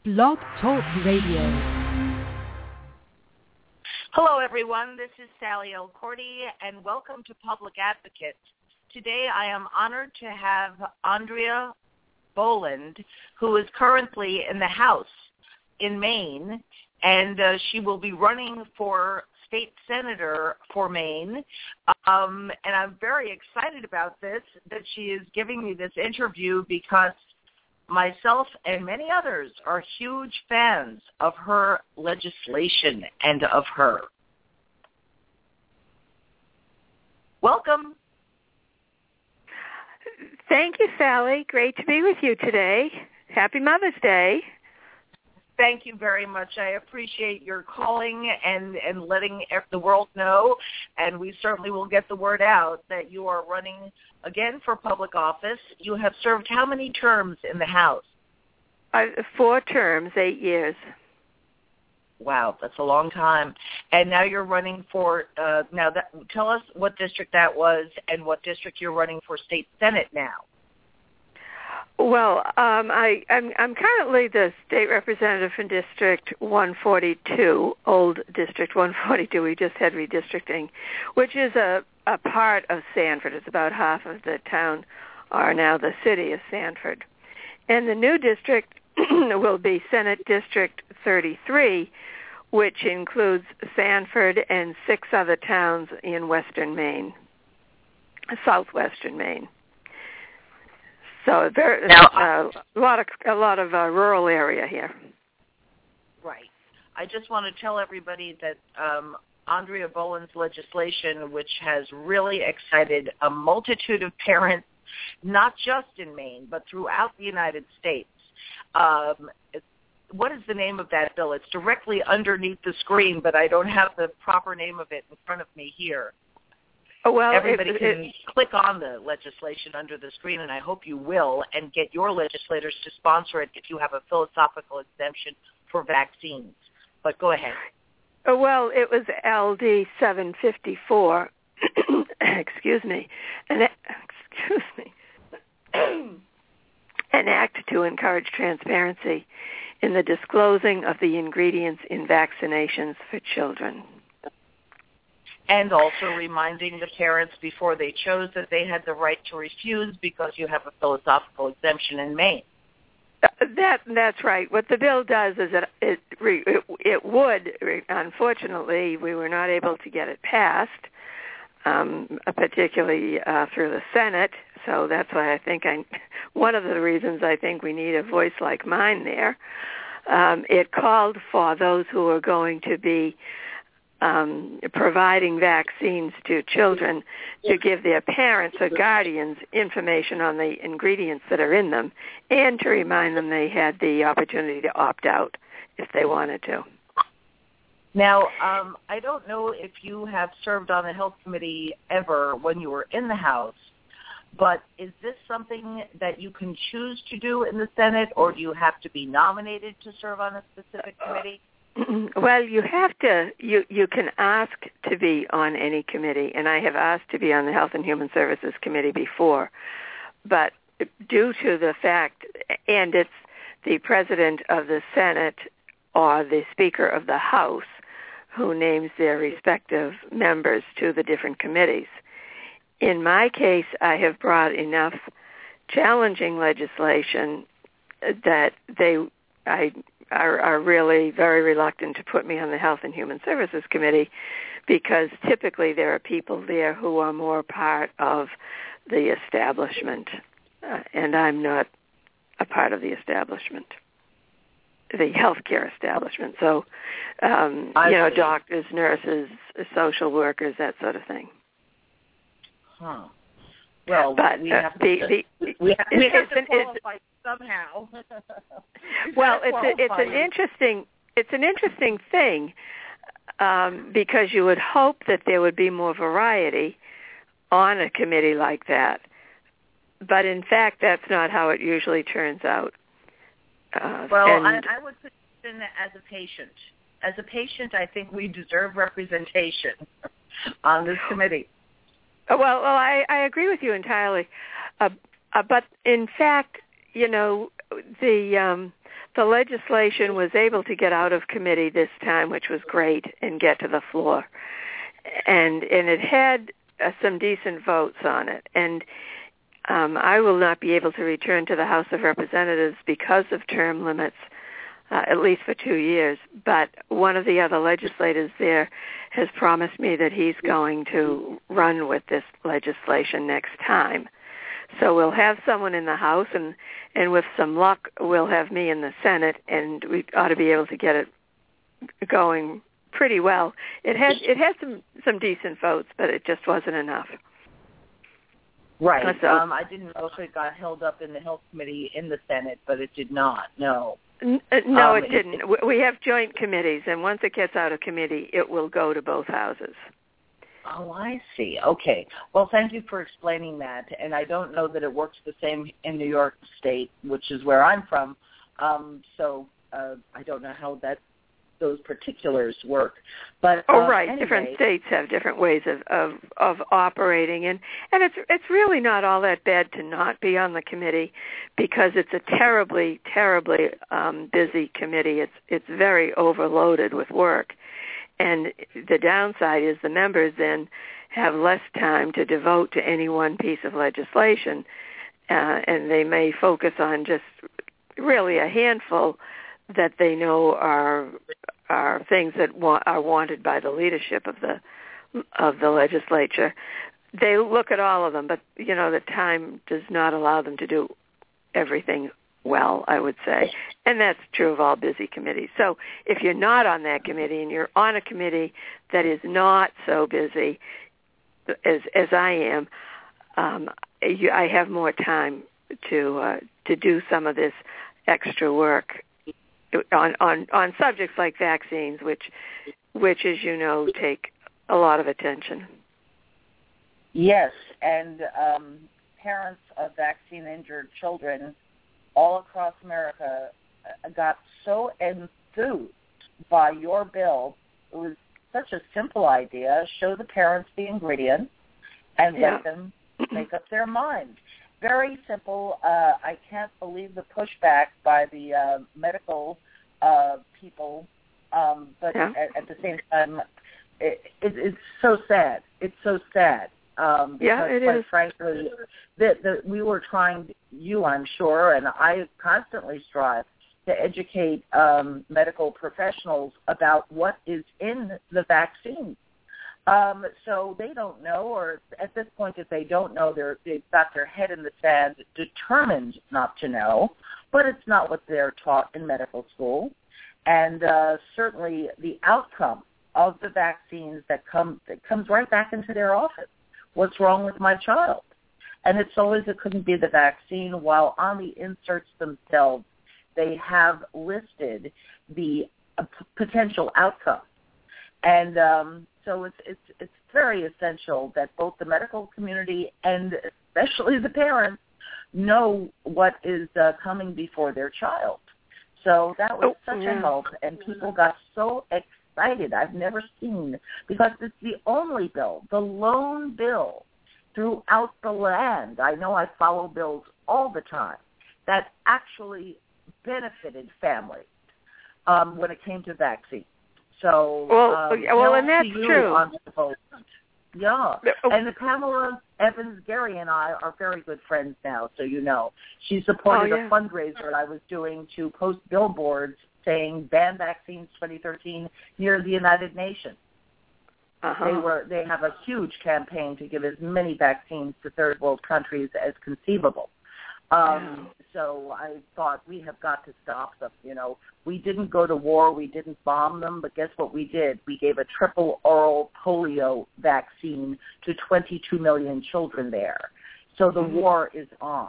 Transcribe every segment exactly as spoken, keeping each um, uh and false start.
Blog Talk Radio. Hello, everyone. This is Sally Elcorti, and welcome to Public Advocate. Today, I am honored to have Andrea Boland, who is currently in the House in Maine, and uh, she will be running for state senator for Maine. Um, and I'm very excited about this, that she is giving me this interview because myself and many others are huge fans of her legislation and of her. Welcome. Thank you, Sally. Great to be with you today. Happy Mother's Day. Thank you very much. I appreciate your calling and, and letting the world know, and we certainly will get the word out that you are running again for public office. You have served how many terms in the House? Uh, four terms, eight years. Wow, that's a long time. And now you're running for, uh, now that, tell us what district that was and what district you're running for state senate now. Well, um, I, I'm, I'm currently the state representative from District one forty-two, old District one forty-two. We just had redistricting, which is a, a part of Sanford. It's about half of the town, or now the city of Sanford. And the new district will be Senate District thirty-three, which includes Sanford and six other towns in western Maine, southwestern Maine. So there, now, uh, a lot of a lot of uh, rural area here. Right. I just want to tell everybody that um, Andrea Boland's legislation, which has really excited a multitude of parents, not just in Maine, but throughout the United States. Um, what is the name of that bill? It's directly underneath the screen, but I don't have the proper name of it in front of me here. Oh, well, Everybody it, can it, click on the legislation under the screen, and I hope you will, and get your legislators to sponsor it if you have a philosophical exemption for vaccines. But go ahead. Oh, well, it was L D seven fifty-four. excuse me. An, excuse me. An act to encourage transparency in the disclosing of the ingredients in vaccinations for children. And also reminding the parents before they chose that they had the right to refuse because you have a philosophical exemption in Maine. That that's right. What the bill does is that it it, it would, unfortunately, we were not able to get it passed, um, particularly uh, through the Senate. So that's why I think I, one of the reasons I think we need a voice like mine there. Um, it called for those who are going to be Um, providing vaccines to children to give their parents or guardians information on the ingredients that are in them and to remind them they had the opportunity to opt out if they wanted to. Now, um, I don't know if you have served on the Health Committee ever when you were in the House, but is this something that you can choose to do in the Senate, or do you have to be nominated to serve on a specific committee? Well, you have to, you, you can ask to be on any committee, and I have asked to be on the Health and Human Services Committee before, but due to the fact, and it's the President of the Senate or the Speaker of the House who names their respective members to the different committees. In my case, I have brought enough challenging legislation that they, I, Are, are really very reluctant to put me on the Health and Human Services Committee because typically there are people there who are more part of the establishment, uh, and I'm not a part of the establishment, the healthcare establishment. So, um, you know, doctors, nurses, social workers, that sort of thing. Huh. Well, but we uh, have the, to, the, we have, we have to it's, qualify it's, somehow. well, it's a, it's an interesting it's an interesting thing um, because you would hope that there would be more variety on a committee like that, but in fact, that's not how it usually turns out. Uh, well, and, I, I would put it in as a patient. As a patient, I think we deserve representation on this committee. Well, well, I, I agree with you entirely, uh, uh, but in fact, you know, the um, the legislation was able to get out of committee this time, which was great, and get to the floor. And and it had uh, some decent votes on it. And um, I will not be able to return to the House of Representatives because of term limits, uh, at least for two years. But one of the other legislators there has promised me that he's going to run with this legislation next time. So we'll have someone in the House, and, and with some luck, we'll have me in the Senate, and we ought to be able to get it going pretty well. It had it had some, some decent votes, but it just wasn't enough. Right. So, um, I didn't know if it got held up in the Health Committee in the Senate, but it did not. No. N- no, um, it didn't. It, we have joint committees, and once it gets out of committee, it will go to both houses. Oh, I see. Okay. Well, thank you for explaining that. And I don't know that it works the same in New York State, which is where I'm from. Um, so uh, I don't know how that those particulars work. But oh, uh, right. Anyway, different states have different ways of, of, of operating, and, and it's it's really not all that bad to not be on the committee, because it's a terribly, terribly um, busy committee. It's it's very overloaded with work. And the downside is the members then have less time to devote to any one piece of legislation, uh, and they may focus on just really a handful that they know are are things that wa- are wanted by the leadership of the of the legislature. They look at all of them, but you know the time does not allow them to do everything well, I would say. And that's true of all busy committees. So if you're not on that committee and you're on a committee that is not so busy as as I am, um, you, I have more time to uh, to do some of this extra work on, on, on subjects like vaccines, which, which, as you know, take a lot of attention. Yes, and um, parents of vaccine-injured children all across America got so enthused by your bill. It was such a simple idea. Show the parents the ingredients and yeah. let them make up their mind. Very simple. Uh, I can't believe the pushback by the uh, medical uh, people, um, but yeah. at, at the same time, it, it, it's so sad. It's so sad. Um, because yeah, it quite is. frankly, that that we were trying, you I'm sure, and I constantly strive to educate um, medical professionals about what is in the vaccine. Um, so they don't know, or at this point, if they don't know, they're, they've got their head in the sand, determined not to know, but it's not what they're taught in medical school. And uh, certainly the outcome of the vaccines that come that comes right back into their office. What's wrong with my child? And it's always it couldn't be the vaccine, while on the inserts themselves, they have listed the uh, p- potential outcome. And um, so it's, it's, it's very essential that both the medical community and especially the parents know what is uh, coming before their child. So that was oh, such yeah. a help, and people got so excited. Excited. I've never seen, because it's the only bill, the lone bill throughout the land. I know I follow bills all the time that actually benefited families um, when it came to vaccines. So, well, um, well, and that's true. On the vote. Yeah, and the Pamela Evans Gary and I are very good friends now, so you know. She supported oh, yeah. a fundraiser I was doing to post billboards saying ban vaccines twenty thirteen near the United Nations. Uh-huh. They were they have a huge campaign to give as many vaccines to third world countries as conceivable. Um, yeah. So I thought we have got to stop them. You know, we didn't go to war, we didn't bomb them, but guess what we did? We gave a triple oral polio vaccine to twenty-two million children there. So the mm-hmm. war is on.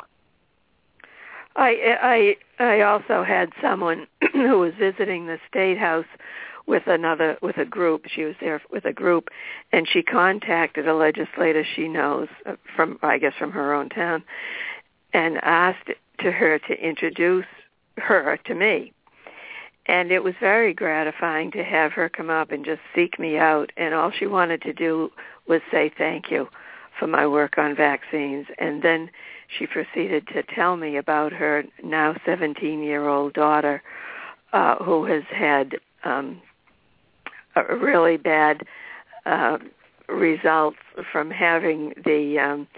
I, I I also had someone who was visiting the State House with another with a group. She was there with a group, and she contacted a legislator she knows from, I guess, from her own town, and asked to her to introduce her to me. And it was very gratifying to have her come up and just seek me out, and all she wanted to do was say thank you for my work on vaccines. And then she proceeded to tell me about her now seventeen-year-old daughter uh, who has had um, a really bad uh, results from having the um,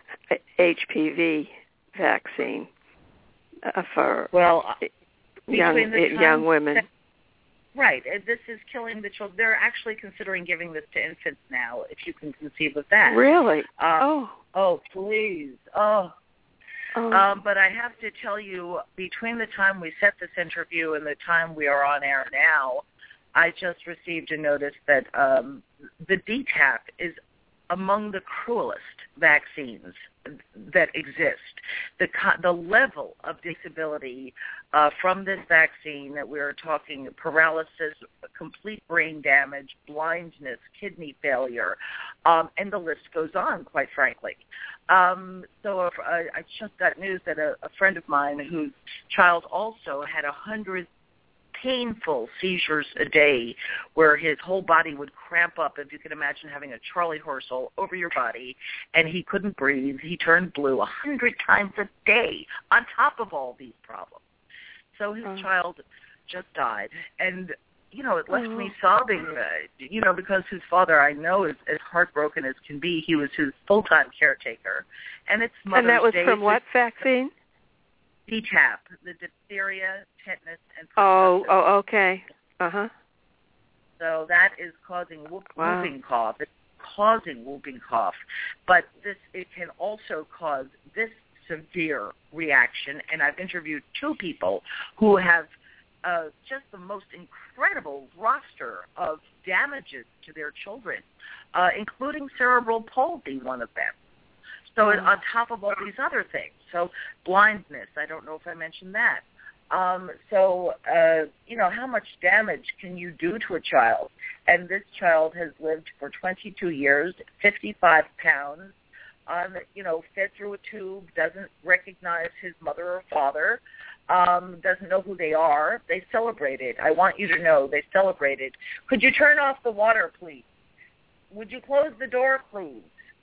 H P V vaccine uh, for well, young young women. That, right. This is killing the children. They're actually considering giving this to infants now, if you can conceive of that. Really? Uh, oh. Oh, please. Oh. oh. Um, but I have to tell you, between the time we set this interview and the time we are on air now, I just received a notice that um, the D TAP is among the cruelest vaccines that exist. The the level of disability uh, from this vaccine that we're talking paralysis, complete brain damage, blindness, kidney failure, um, and the list goes on, quite frankly. Um, so if, I, I just got news that a, a friend of mine whose child also had a hundred painful seizures a day where his whole body would cramp up, if you can imagine having a Charlie horse all over your body, and he couldn't breathe. He turned blue a hundred times a day on top of all these problems. So his oh. child just died. And, you know, it left oh. me sobbing, uh, you know, because his father, I know, is as heartbroken as can be. He was his full-time caretaker. And it's Mother's And that was Day. from what vaccine? D TAP, the diphtheria, tetanus, and pertussis. Oh, oh, okay. Uh-huh. So that is causing whoop, wow. whooping cough. It's causing whooping cough. But this it can also cause this severe reaction. And I've interviewed two people who have uh, just the most incredible roster of damages to their children, uh, including cerebral palsy, one of them. So oh. on top of all these other things. So blindness, I don't know if I mentioned that. Um, so, uh, you know, how much damage can you do to a child? And this child has lived for twenty-two years, fifty-five pounds, um, you know, fed through a tube, doesn't recognize his mother or father, um, doesn't know who they are. They celebrated. I want you to know they celebrated. Could you turn off the water, please? Would you close the door, please?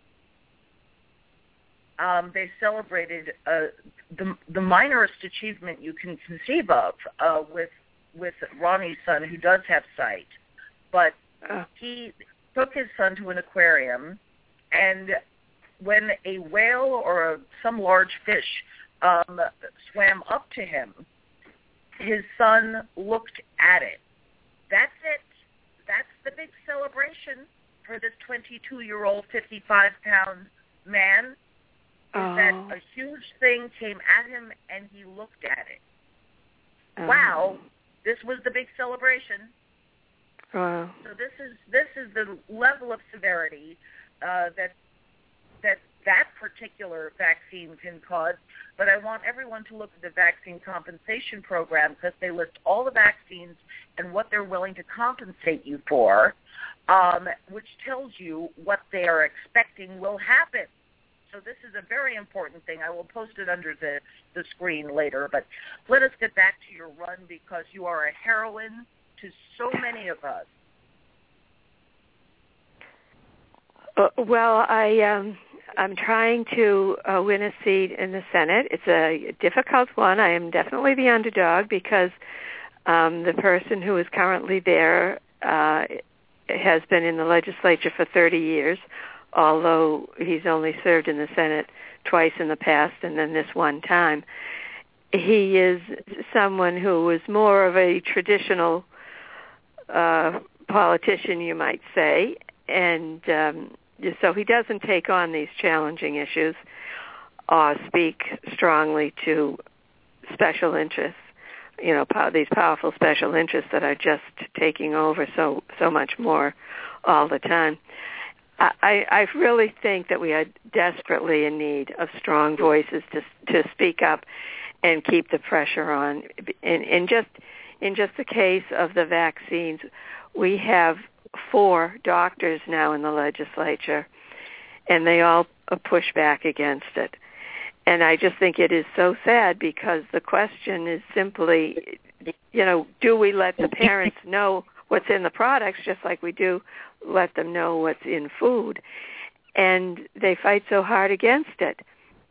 Um, they celebrated uh, the the minorest achievement you can conceive of uh, with with Ronnie's son, who does have sight, but uh. he took his son to an aquarium, and when a whale or a, some large fish um, swam up to him, his son looked at it. That's it. That's the big celebration for this twenty-two-year-old, fifty-five-pound man. Is oh. that a huge thing came at him and he looked at it. Oh. Wow, this was the big celebration. Wow. So this is this is the level of severity uh, that that that particular vaccine can cause. But I want everyone to look at the vaccine compensation program, because they list all the vaccines and what they're willing to compensate you for, um, which tells you what they are expecting will happen. So this is a very important thing. I will post it under the, the screen later. But let us get back to your run, because you are a heroine to so many of us. Uh, well, I, um, I'm trying to uh, win a seat in the Senate. It's a difficult one. I am definitely the underdog, because um, the person who is currently there uh, has been in the legislature for thirty years. Although he's only served in the Senate twice in the past and then this one time. He is someone who is more of a traditional uh, politician, you might say, and um, so he doesn't take on these challenging issues or speak strongly to special interests, you know, pow- these powerful special interests that are just taking over so, so much more all the time. I, I really think that we are desperately in need of strong voices to to speak up and keep the pressure on. In, in just in just the case of the vaccines, we have four doctors now in the legislature, and they all push back against it. And I just think it is so sad, because the question is simply, you know, do we let the parents know what's in the products, just like we do let them know what's in food? And they fight so hard against it.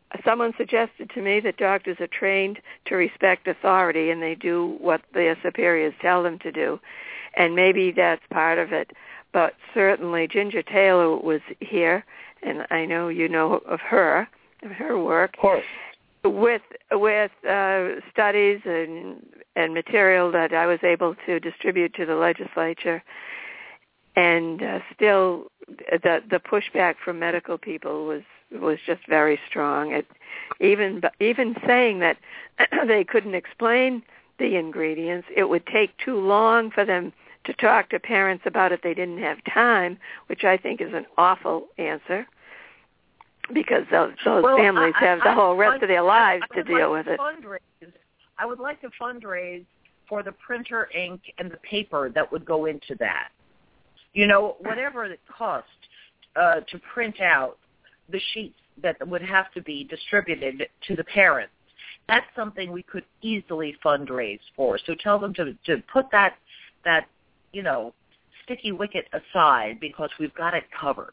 someone suggested to me that doctors are trained to respect authority and they do what their superiors tell them to do, and maybe that's part of it. But certainly Ginger Taylor was here, and I know you know of her, of her work. Of course. With with uh, studies and and material that I was able to distribute to the legislature, and uh, still the the pushback from medical people was was just very strong. It, even even saying that they couldn't explain the ingredients, it would take too long for them to talk to parents about it. They didn't have time, which I think is an awful answer, because those, those well, families I, have the I, whole rest I, of their lives I, I to deal like with it. Fundraise. I would like to fundraise for the printer ink and the paper that would go into that. You know, whatever it cost uh, to print out the sheets that would have to be distributed to the parents, that's something we could easily fundraise for. So tell them to, to put that, that, you know, sticky wicket aside, because we've got it covered.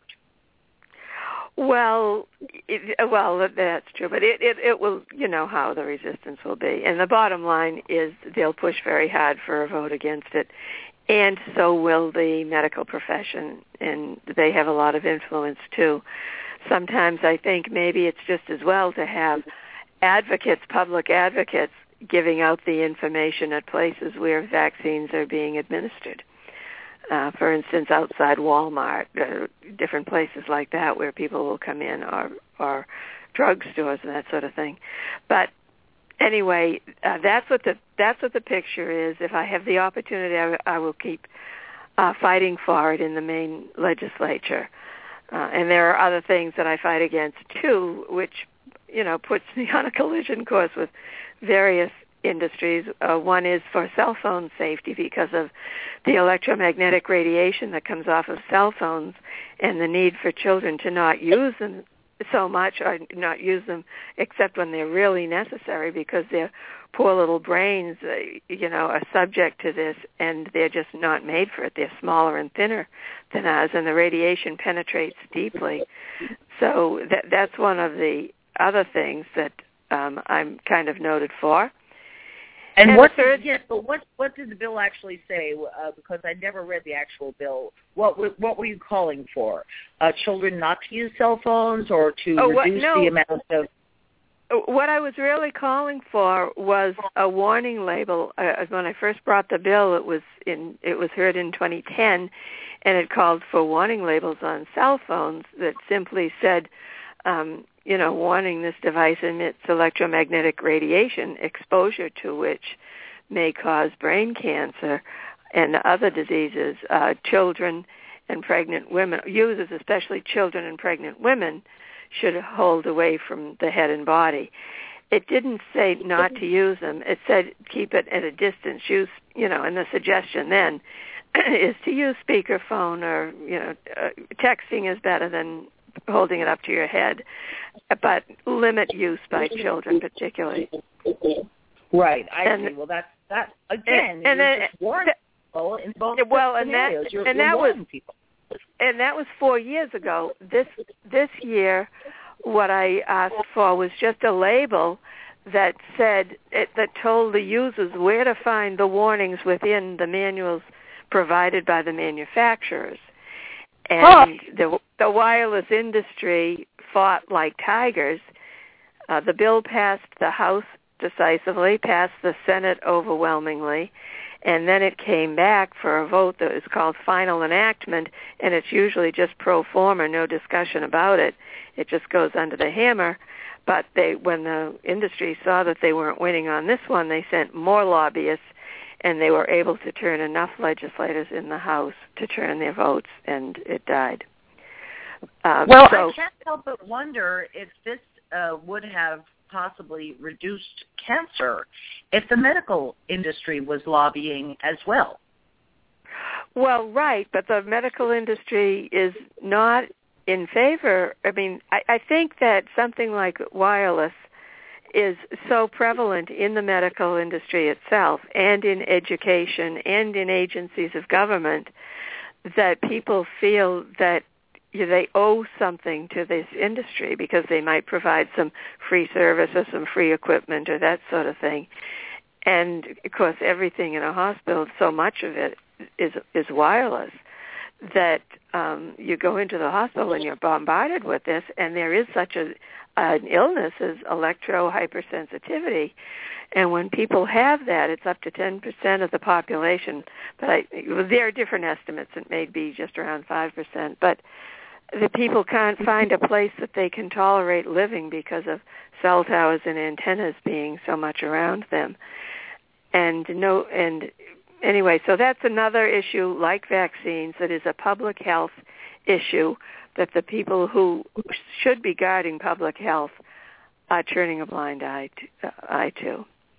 Well, it, well, that's true, but it, it, it will, you know how the resistance will be. And the bottom line is they'll push very hard for a vote against it, and so will the medical profession, and they have a lot of influence too. Sometimes I think maybe it's just as well to have advocates, public advocates, giving out the information at places where vaccines are being administered. Uh, for instance, outside Walmart, uh, different places like that where people will come in, or, or drugstores and that sort of thing. But anyway, uh, that's what the that's what the picture is. If I have the opportunity, I, I will keep uh, fighting for it in the Maine legislature. Uh, and there are other things that I fight against too, which, you know, puts me on a collision course with various industries. Uh, one is for cell phone safety, because of the electromagnetic radiation that comes off of cell phones, and the need for children to not use them so much, or not use them except when they're really necessary, because their poor little brains, uh, you know, are subject to this, and they're just not made for it. They're smaller and thinner than us, and the radiation penetrates deeply. So that, that's one of the other things that um, I'm kind of noted for. And, and what third, did, yes, but what what did the bill actually say? Uh, because I never read the actual bill. What what were you calling for? Uh, children not to use cell phones, or to oh, reduce what, no. the amount of? What I was really calling for was a warning label. Uh, when I first brought the bill, it was in it was heard in twenty ten, and it called for warning labels on cell phones that simply said, um, you know, warning, this device emits electromagnetic radiation, exposure to which may cause brain cancer and other diseases. Uh, children and pregnant women, users, especially children and pregnant women, should hold away from the head and body. It didn't say not to use them. It said keep it at a distance. Use, you know, and the suggestion then is to use speakerphone, or, you know, uh, texting is better than holding it up to your head, but limit use by children particularly. Right, I and, see. Well, that's, that, again, and, and you're then, just warning people in both well, and scenarios. that, You're, and you're that was, people. And that was four years ago. This this year, what I asked for was just a label that said, it, that told the users where to find the warnings within the manuals provided by the manufacturers. And huh. the, the wireless industry fought like tigers. Uh, the bill passed the House decisively, passed the Senate overwhelmingly, and then it came back for a vote that was called final enactment, and it's usually just pro forma, no discussion about it. It just goes under the hammer. But they, when the industry saw that they weren't winning on this one, they sent more lobbyists, and they were able to turn enough legislators in the House to turn their votes, and it died. Um, well, so, I can't help but wonder if this uh, would have possibly reduced cancer if the medical industry was lobbying as well. Well, right, but the medical industry is not in favor. I mean, I, I think that something like wireless is so prevalent in the medical industry itself, and in education, and in agencies of government, that people feel that, they owe something to this industry because they might provide some free service or some free equipment or that sort of thing. And of course, everything in a hospital, so much of it is is wireless that um, you go into the hospital and you're bombarded with this, and there is such a an illness as electro hypersensitivity. And when people have that, it's up to ten percent of the population. But I, there are different estimates. It may be just around five percent. But the people can't find a place that they can tolerate living because of cell towers and antennas being so much around them. And no, and anyway, so that's another issue like vaccines that is a public health issue that the people who should be guarding public health are turning a blind eye to. Uh, eye to.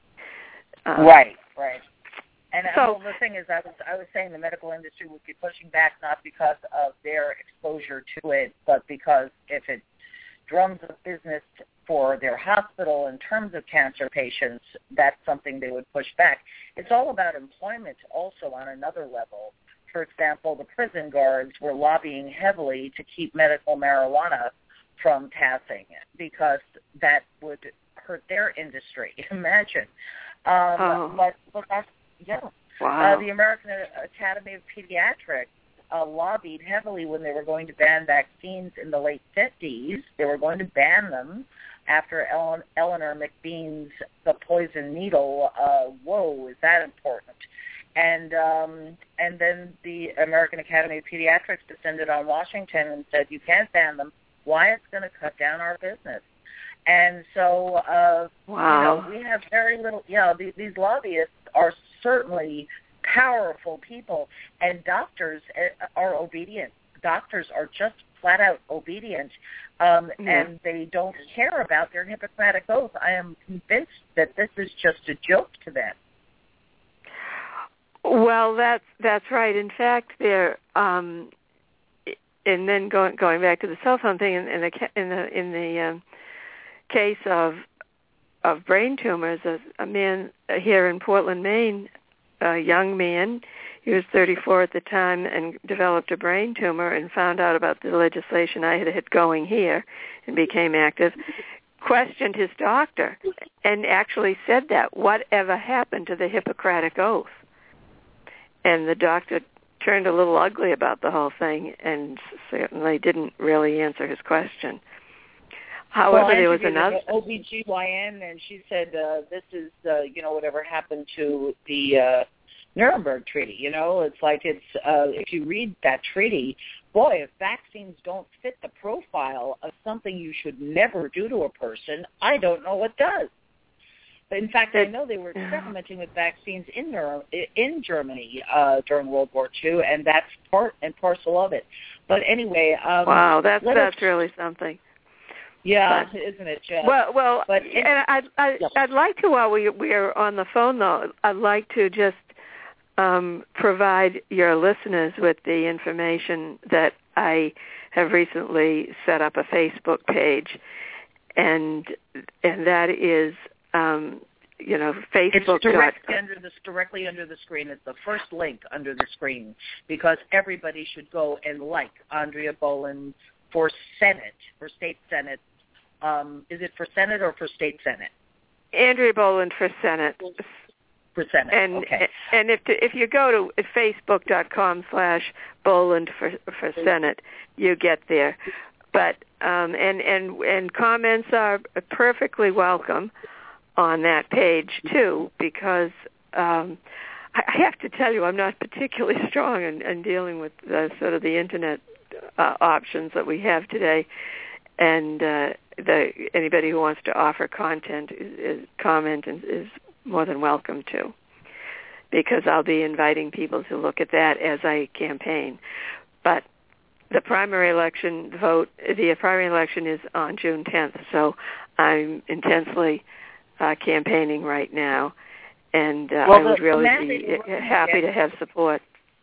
Um, right, right. And so, well, the thing is, I was I was saying the medical industry would be pushing back not because of their exposure to it, but because if it drums up business for their hospital in terms of cancer patients, that's something they would push back. It's all about employment also on another level. For example, the prison guards were lobbying heavily to keep medical marijuana from passing because that would hurt their industry. Imagine. Um, oh. But, but that's, yeah. Wow. Uh, the American Academy of Pediatrics uh, lobbied heavily when they were going to ban vaccines in the late fifties. They were going to ban them after Ellen, Eleanor McBean's The Poison Needle. Uh, whoa, is that important? And um, and then the American Academy of Pediatrics descended on Washington and said, you can't ban them. Why? It's going to cut down our business. And so, uh, wow. you know, we have very little, you know, these, these lobbyists are certainly powerful people, and doctors are obedient. Doctors are just flat out obedient, um, mm-hmm. and they don't care about their Hippocratic oath. I am convinced that this is just a joke to them. Well, that's that's right. In fact, there, um, and then going going back to the cell phone thing, in, in the in the in the um, case of of brain tumors, a, a man here in Portland, Maine, a young man, he was thirty-four at the time, and developed a brain tumor, and found out about the legislation I had had going here, and became active. Questioned his doctor, and actually said that, whatever happened to the Hippocratic Oath? And the doctor turned a little ugly about the whole thing and certainly didn't really answer his question. However, well, there was another O B G Y N, and she said, uh, this is, uh, you know, whatever happened to the uh, Nuremberg Treaty. You know, it's like it's, uh, if you read that treaty, boy, if vaccines don't fit the profile of something you should never do to a person, I don't know what does. In fact, I know they were experimenting with vaccines in in Germany uh, during World War Two, and that's part and parcel of it. But anyway, um, wow, that's that's us, really something. Yeah, but, isn't it, Jeff? Well, well, but and I'd I'd, yep. I'd like to, while we we're on the phone though, I'd like to just um, provide your listeners with the information that I have recently set up a Facebook page, and and that is. Um, you know, Facebook. It's direct under this, directly under the screen. It's the first link under the screen because everybody should go and like Andrea Boland for Senate, for State Senate. Um, is it for Senate or for State Senate? Andrea Boland for Senate. For Senate, and okay. And if if you go to facebook dot com slash Boland for for Senate, you get there. But um, and and and comments are perfectly welcome on that page too, because um, I have to tell you, I'm not particularly strong in, in dealing with the, sort of the internet uh, options that we have today, and uh, the anybody who wants to offer content is, is comment is, is more than welcome to, because I'll be inviting people to look at that as I campaign. But the primary election vote, the primary election is on June tenth, so I'm intensely Uh, campaigning right now, and uh, well, I would the, really the be happy to have support.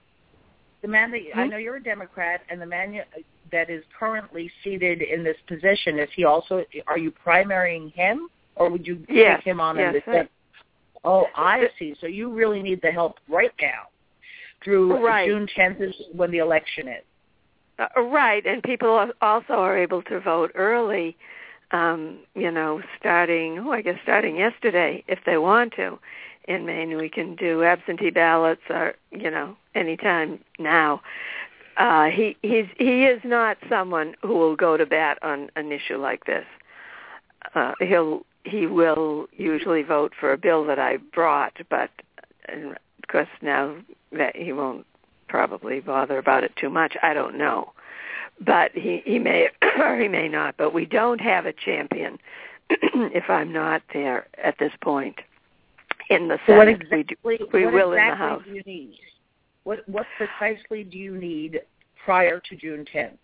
The man that hmm? I know you're a Democrat, and the man that is currently seated in this position, is he also? Are you primarying him, or would you yes. take him on yes, in this? Right. Oh, I see. So you really need the help right now. Through right. June tenth is when the election is. Uh, right, and people also are able to vote early, um, you know, starting, oh, I guess starting yesterday if they want to. In Maine, we can do absentee ballots or, you know, anytime now. Uh, he he's he is not someone who will go to bat on an issue like this. Uh, he'll he will usually vote for a bill that I brought, but and of course now that he won't probably bother about it too much. I don't know, but he he may or he may not. But we don't have a champion if I'm not there at this point in the Senate. What exactly, we do, we what will exactly in the House. Do you need? What what precisely do you need prior to June tenth?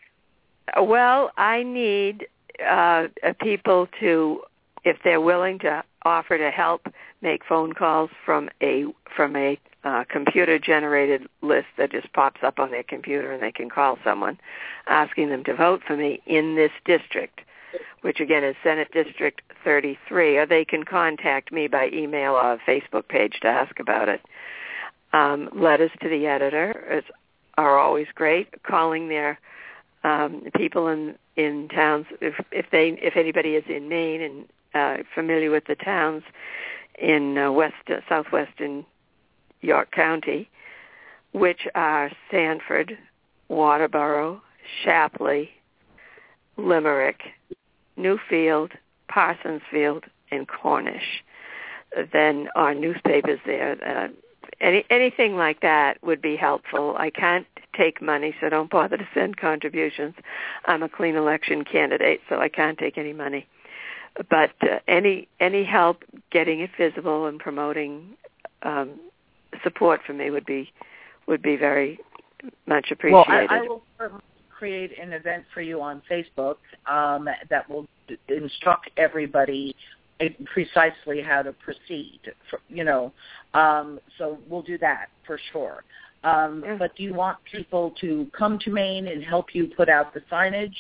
Well, I need uh, people to, if they're willing to offer to help, make phone calls from a from a uh, computer-generated list that just pops up on their computer, and they can call someone asking them to vote for me in this district, which again is Senate District thirty-three, or they can contact me by email or Facebook page to ask about it. Um, letters to the editor is, are always great. Calling their um, people in in towns, if if they if anybody is in Maine and uh, familiar with the towns in uh, west uh, southwestern York County, which are Sanford, Waterboro, Shapley, Limerick, Newfield, Parsonsfield, and Cornish. Then our newspapers there. Uh, Any anything like that would be helpful. I can't take money, so don't bother to send contributions. I'm a clean election candidate, so I can't take any money. But uh, any any help getting it visible and promoting um, support for me would be would be very much appreciated. Well, I, I will create an event for you on Facebook um, that will instruct everybody precisely how to proceed, for, you know, um, so we'll do that for sure. Um, yeah. But do you want people to come to Maine and help you put out the signage?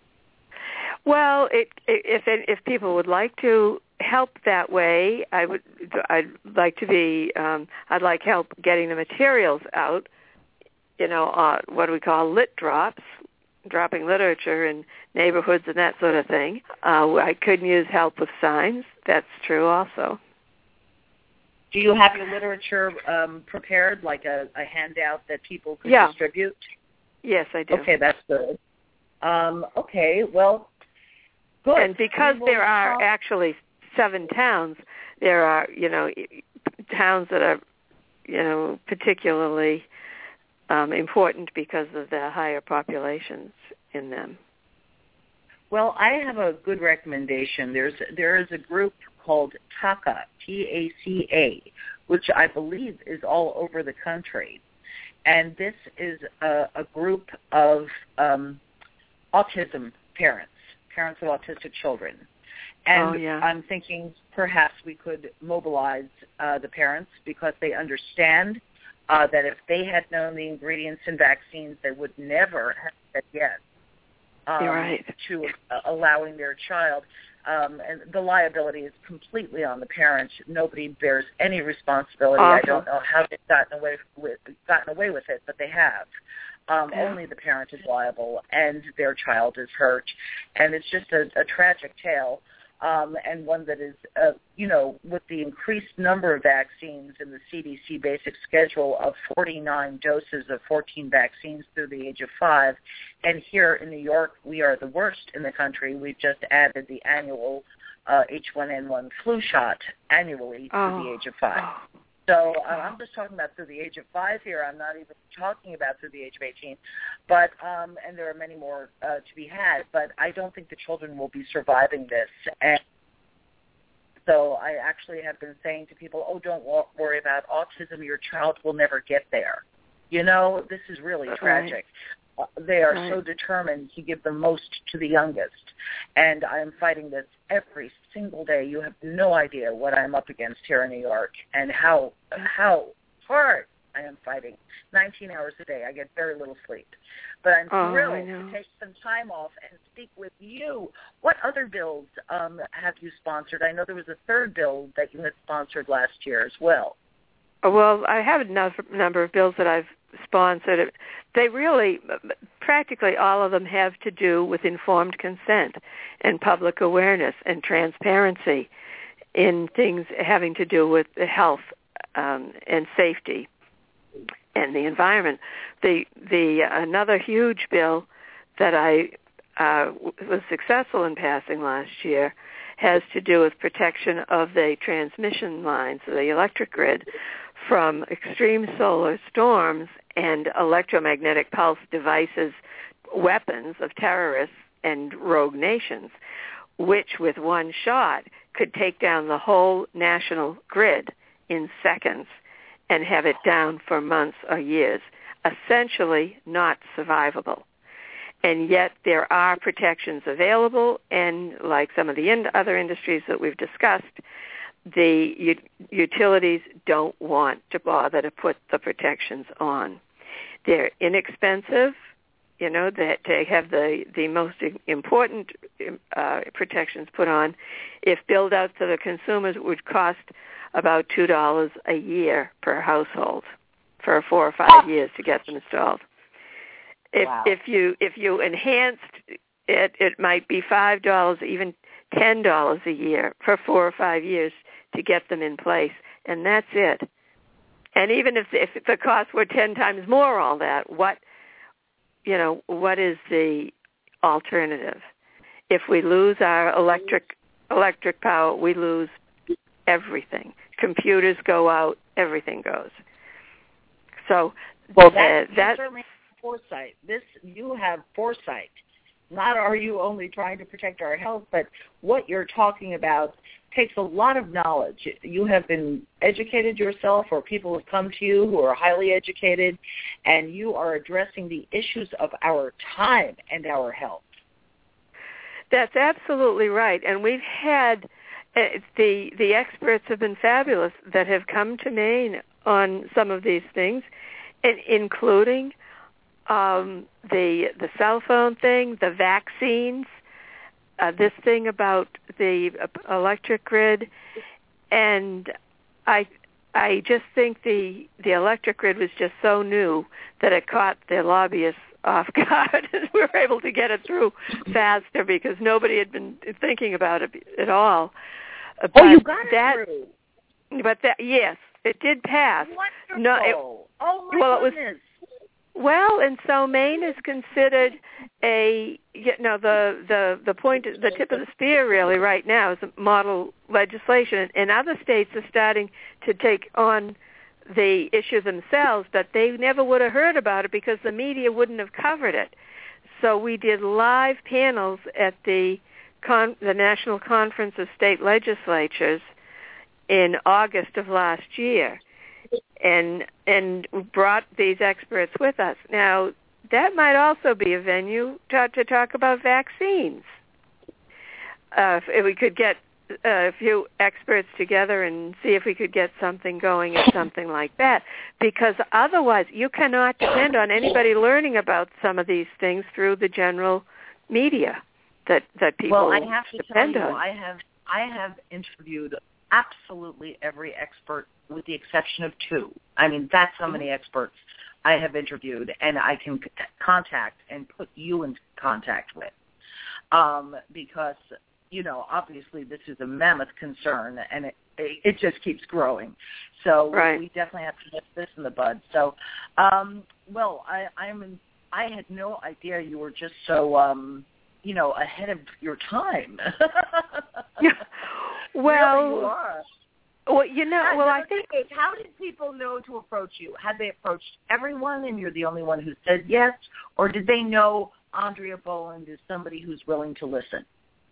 Well, it, if it, if people would like to help that way, I would. I'd like to be. Um, I'd like help getting the materials out. You know, uh, what do we call lit drops? Dropping literature in neighborhoods and that sort of thing. Uh, I could use help with signs. That's true also. Do you have your literature um, prepared, like a, a handout that people could yeah. distribute? Yes, I do. Okay, that's good. Um, okay, well, good. And because there are talk- actually seven towns, there are, you know, towns that are, you know, particularly Um, important because of the higher populations in them. Well, I have a good recommendation. There's there is a group called TACA, T A C A, which I believe is all over the country, and this is a, a group of um, autism parents, parents of autistic children. And oh, yeah. I'm thinking perhaps we could mobilize uh, the parents because they understand Uh, that if they had known the ingredients in vaccines, they would never have said yes um, right. to uh, allowing their child. Um, and the liability is completely on the parents. Nobody bears any responsibility. Awful. I don't know how they've gotten away with gotten away with it, but they have. Um, yeah. Only the parent is liable, and their child is hurt. And it's just a, a tragic tale. Um, and one that is, uh, you know, with the increased number of vaccines in the C D C basic schedule of forty-nine doses of fourteen vaccines through the age of five, and here in New York, we are the worst in the country. We've just added the annual uh, H one N one flu shot annually oh. through the age of five. Oh. So uh, I'm just talking about through the age of five here. I'm not even talking about through the age of eighteen. But um, and there are many more uh, to be had. But I don't think the children will be surviving this. And so I actually have been saying to people, oh, don't worry about autism. Your child will never get there. You know, this is really right. tragic. Uh, they are right. so determined to give the most to the youngest. And I am fighting this every single day. You have no idea what I'm up against here in New York and how how hard I am fighting. nineteen hours a day. I get very little sleep. But I'm oh, thrilled to take some time off and speak with you. What other bills um, have you sponsored? I know there was a third bill that you had sponsored last year as well. Well, I have a number of bills that I've sponsored. They really, practically all of them have to do with informed consent and public awareness and transparency in things having to do with the health um, and safety and the environment. The the another huge bill that I uh, was successful in passing last year has to do with protection of the transmission lines, the electric grid, from extreme solar storms and electromagnetic pulse devices, weapons of terrorists and rogue nations, which with one shot could take down the whole national grid in seconds and have it down for months or years, essentially not survivable. And yet there are protections available, and like some of the in- other industries that we've discussed, the u- utilities don't want to bother to put the protections on. They're inexpensive, you know, that they have the, the most important uh, protections put on. If billed out to the consumers, it would cost about two dollars a year per household for four or five years to get them installed. If wow. if you if you enhanced it, it might be five dollars, even ten dollars a year for four or five years to get them in place, and that's it. And even if if the cost were ten times more, all that, what you know, what is the alternative? If we lose our electric electric power, we lose everything. Computers go out, everything goes. So well, that's uh, that. certainly foresight. This you have foresight. Not are you only trying to protect our health, but what you're talking about takes a lot of knowledge. You have been educated yourself, or people have come to you who are highly educated, and you are addressing the issues of our time and our health. That's absolutely right. And we've had uh, the the experts have been fabulous that have come to Maine on some of these things, and including Um, the the cell phone thing, the vaccines, uh, this thing about the electric grid, and I I just think the the electric grid was just so new that it caught the lobbyists off guard, and we were able to get it through faster because nobody had been thinking about it at all. But oh, you got it that, through. But that yes, it did pass. Wonderful. No, it, oh my well, goodness. It was, Well, and so Maine is considered a, you know, the, the, the point, the tip of the spear really right now is model legislation. And other states are starting to take on the issue themselves, but they never would have heard about it because the media wouldn't have covered it. So we did live panels at the, con- the National Conference of State Legislatures in August of last year. And and brought these experts with us. Now, that might also be a venue to, to talk about vaccines. Uh, if we could get a few experts together and see if we could get something going or something like that, because otherwise you cannot depend on anybody learning about some of these things through the general media that, that people well, I have to depend tell you, on. I have I have interviewed absolutely every expert with the exception of two. I mean, that's how many experts I have interviewed, and I can c- contact and put you in contact with. Um, because, you know, obviously this is a mammoth concern, and it, it just keeps growing. So right. we definitely have to nip this in the bud. So, um, well, I, I'm in, I had no idea you were just so, um, you know, ahead of your time. yeah. Well, really you are. Well, you know, well, I think... How did people know to approach you? Had they approached everyone and you're the only one who said yes? Or did they know Andrea Boland is somebody who's willing to listen?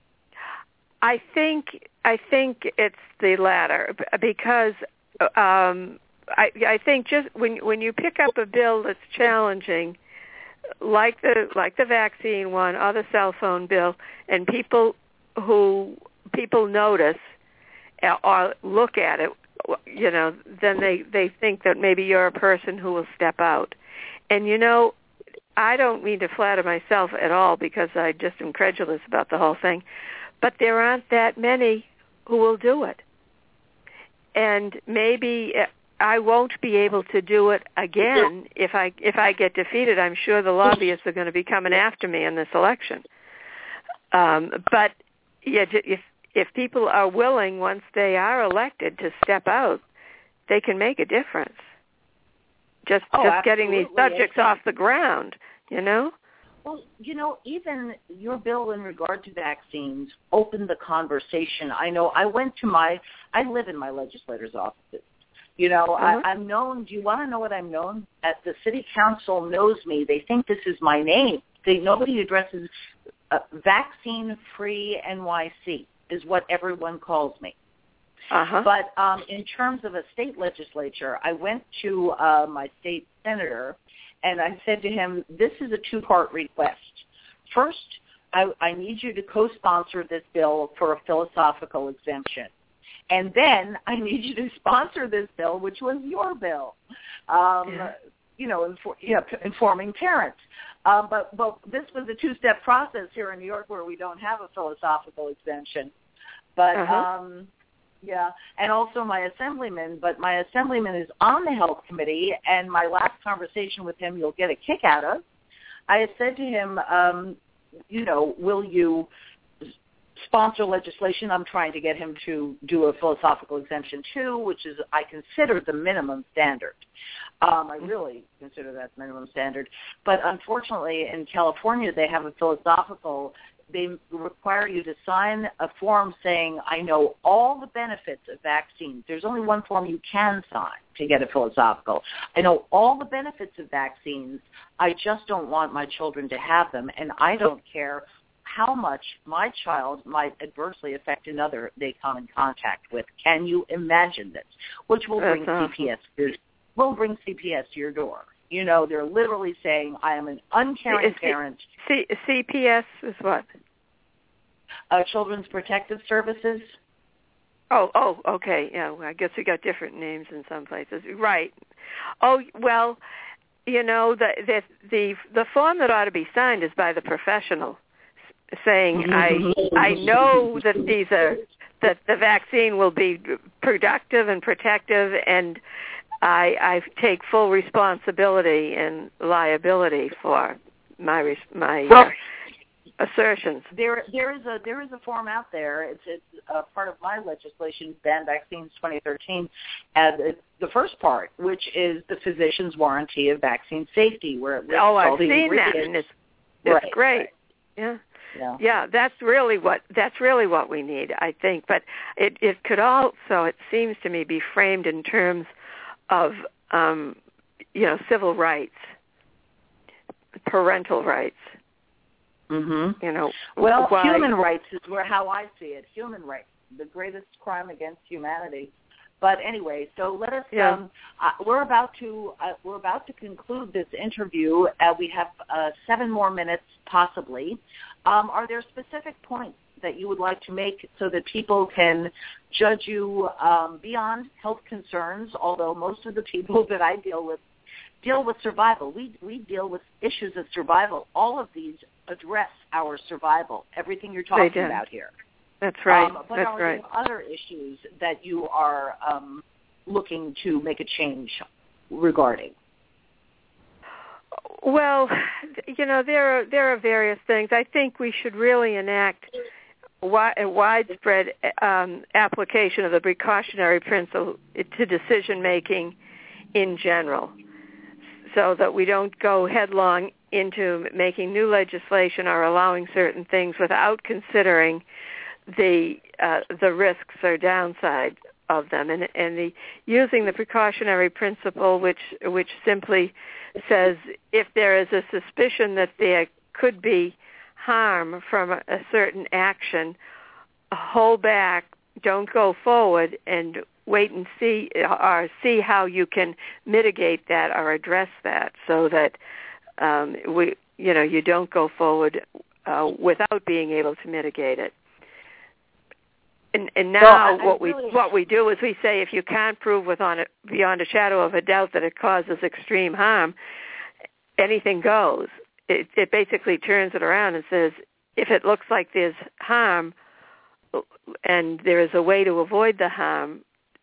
I think I think it's the latter, because um, I, I think just when when you pick up a bill that's challenging, like the like the vaccine one or the cell phone bill, and people who people notice or look at it, you know, then they, they think that maybe you're a person who will step out. And, you know, I don't mean to flatter myself at all because I just am credulous about the whole thing, but there aren't that many who will do it. And maybe I won't be able to do it again if I if I get defeated. I'm sure the lobbyists are going to be coming after me in this election. Um, but yeah, if if people are willing, once they are elected, to step out, they can make a difference. Just oh, just getting these subjects off the ground, you know. Well, you know, even your bill in regard to vaccines opened the conversation. I know I went to my, I live in my legislator's offices. You know, uh-huh. I, I'm known, do you want to know what I'm known? At the city council knows me. They think this is my name. They, nobody addresses uh, vaccine-free N Y C is what everyone calls me. Uh-huh. But um, in terms of a state legislature, I went to uh, my state senator, and I said to him, this is a two-part request. First, I, I need you to co-sponsor this bill for a philosophical exemption. And then I need you to sponsor this bill, which was your bill, um, yeah. you know, infor- yeah, informing parents. Um, but, but this was a two-step process here in New York where we don't have a philosophical exemption. But, uh-huh. um, yeah, and also my assemblyman, but my assemblyman is on the health committee, and my last conversation with him you'll get a kick out of. I had said to him, um, you know, will you sponsor legislation? I'm trying to get him to do a philosophical exemption too, which is, I consider, the minimum standard. Um, I really consider that minimum standard. But unfortunately, in California, they have a philosophical, they require you to sign a form saying, I know all the benefits of vaccines. There's only one form you can sign to get a philosophical. I know all the benefits of vaccines. I just don't want my children to have them, and I don't care how much my child might adversely affect another they come in contact with. Can you imagine this? Which will bring That's C P S to, will bring C P S to your door. You know, they're literally saying, I am an uncaring C- parent. C- CPS is what? Uh, Children's Protective Services. Oh, oh, okay. Yeah, well, I guess we got different names in some places. Right. Oh, well, you know, the the the, the form that ought to be signed is by the professional, saying, I I know that these are, that the vaccine will be productive and protective, and I I take full responsibility and liability for my my uh, assertions. There there is a there is a form out there. It's it's a part of my legislation, Ban Vaccines twenty thirteen, and it's the first part, which is the physician's warranty of vaccine safety, where it lists oh, all I've the seen that, and it's, it's right, great. Right. Yeah. Yeah. yeah, that's really what that's really what we need, I think. But it, it could also, it seems to me, be framed in terms of um, you know, civil rights, parental rights. Mm-hmm. You know, well, why... human rights is where how I see it. Human rights, the greatest crime against humanity. But anyway, so let us. Yeah. Um, uh, we're about to uh, we're about to conclude this interview. Uh, we have uh, seven more minutes, possibly. Um, are there specific points that you would like to make so that people can judge you um, beyond health concerns? Although most of the people that I deal with deal with survival. We we deal with issues of survival. All of these address our survival. Everything you're talking about here. That's right. Um, but That's are right. there other issues that you are um, looking to make a change regarding? Well, you know, there are there are various things. I think we should really enact a widespread um, application of the precautionary principle to decision making in general, so that we don't go headlong into making new legislation or allowing certain things without considering the uh, the risks or downside of them, and and the using the precautionary principle, which which simply says if there is a suspicion that there could be harm from a, a certain action, hold back, don't go forward, and wait and see, or see how you can mitigate that or address that, so that um, we you know you don't go forward uh, without being able to mitigate it. And, and now well, I, what I we really... what we do is we say if you can't prove without it, beyond a shadow of a doubt that it causes extreme harm, anything goes. It, it basically turns it around and says if it looks like there's harm and there is a way to avoid the harm,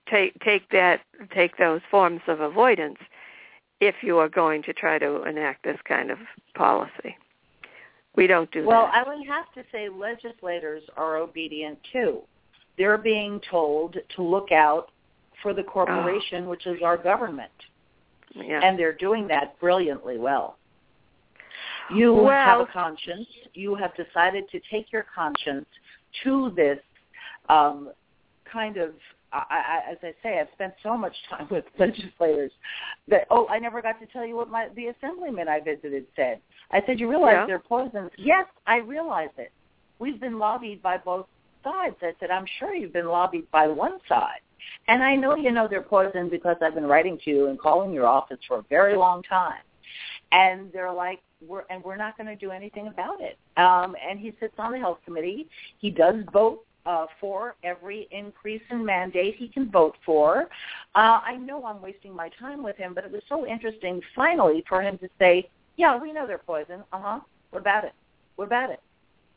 take take that take those forms of avoidance if you are going to try to enact this kind of policy. We don't do well, that. Well, I would have to say legislators are obedient too. They're being told to look out for the corporation, oh. which is our government. Yeah. And they're doing that brilliantly well. You well, have a conscience. You have decided to take your conscience to this um, kind of, I, I, as I say, I've spent so much time with legislators that, oh, I never got to tell you what my, the assemblyman I visited said. I said, you realize yeah. they're poisons? Yes, I realize it. We've been lobbied by both sides. I said, I'm sure you've been lobbied by one side. And I know you know they're poison because I've been writing to you and calling your office for a very long time. And they're like, we're and we're not going to do anything about it. Um, and he sits on the health committee. He does vote uh, for every increase in mandate he can vote for. Uh, I know I'm wasting my time with him, but it was so interesting finally for him to say, yeah, we know they're poison. Uh-huh. What about it? What about it?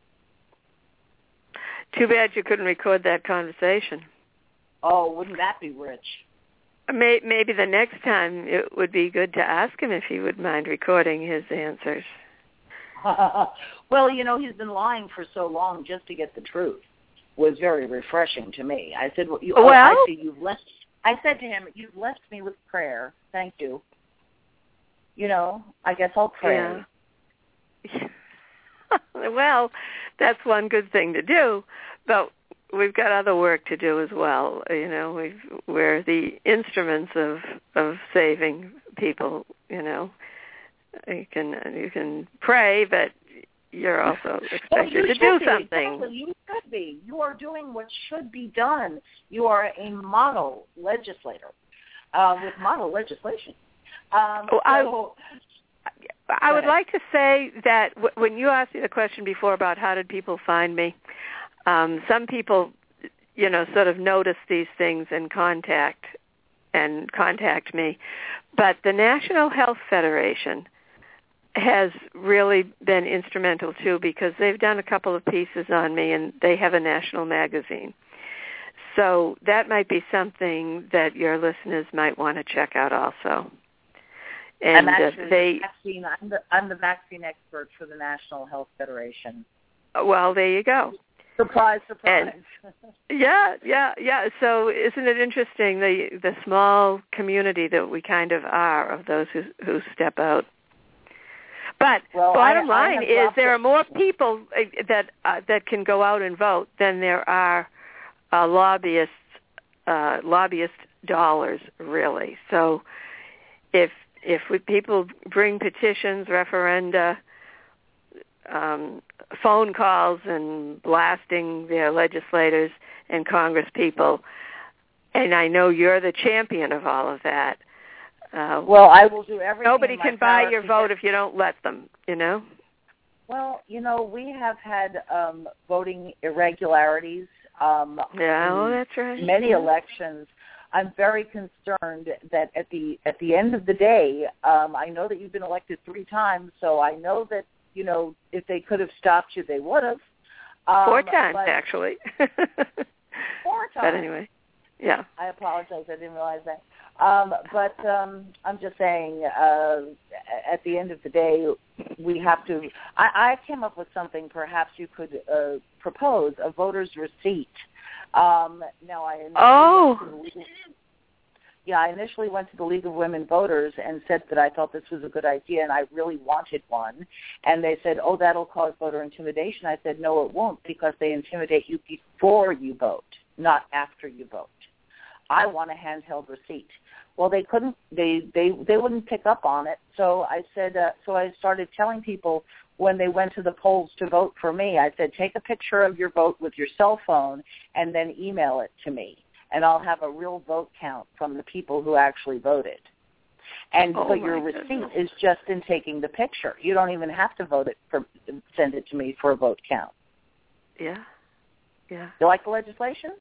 Too bad you couldn't record that conversation. Oh, wouldn't that be rich? Maybe the next time it would be good to ask him if he would mind recording his answers. Well, you know, he's been lying for so long just to get the truth. Was very refreshing to me. I said, well, you, well I see you've left. I said to him, you've left me with prayer. Thank you. You know, I guess I'll pray. Yeah. Well, that's one good thing to do, but we've got other work to do as well. You know, we've, we're the instruments of of saving people. You know, you can you can pray, but you're also expected well, you to do be. something. Exactly. You should be. You are doing what should be done. You are a model legislator uh, with model legislation. Um, well, so, I, I would like to say that w- when you asked me the question before about how did people find me, um, some people, you know, sort of notice these things and contact and contact me. But the National Health Federation has really been instrumental too, because they've done a couple of pieces on me, and they have a national magazine. So that might be something that your listeners might want to check out also. And I'm actually uh, they, the vaccine, I'm, the, I'm the vaccine expert for the National Health Federation. Well, there you go. Surprise, surprise. And, yeah, yeah, yeah. So isn't it interesting, the the small community that we kind of are of those who who step out? But well, bottom I, line I is there of- are more people that uh, that can go out and vote than there are uh, lobbyists, uh, lobbyist dollars, really. So if if we, people bring petitions, referenda, um, phone calls, and blasting their legislators and Congress people, and I know you're the champion of all of that. Uh, well, I will do everything. Nobody in my can buy power your to vote get- if you don't let them, you know? Well, you know, we have had um, voting irregularities. Um, Yeah, well, that's right. Many yeah. elections. I'm very concerned that at the at the end of the day, um, I know that you've been elected three times, so I know that, you know, if they could have stopped you, they would have. Um, Four times, but, actually. Four times. But anyway, yeah. I apologize. I didn't realize that. Um, but um, I'm just saying, uh, at the end of the day, we have to. I, I came up with something. Perhaps you could uh, propose a voter's receipt. Um, now, I initially oh. went to the, yeah, I initially went to the League of Women Voters and said that I thought this was a good idea, and I really wanted one. And they said, "Oh, that'll cause voter intimidation." I said, "No, it won't, because they intimidate you before you vote, not after you vote. I want a handheld receipt." Well, they couldn't. They they they wouldn't pick up on it. So I said. Uh, so I started telling people when they went to the polls to vote for me. I said, take a picture of your vote with your cell phone and then email it to me, and I'll have a real vote count from the people who actually voted. And oh but your goodness. receipt is just in taking the picture. You don't even have to vote it for send it to me for a vote count. Yeah. Yeah. You like the legislation?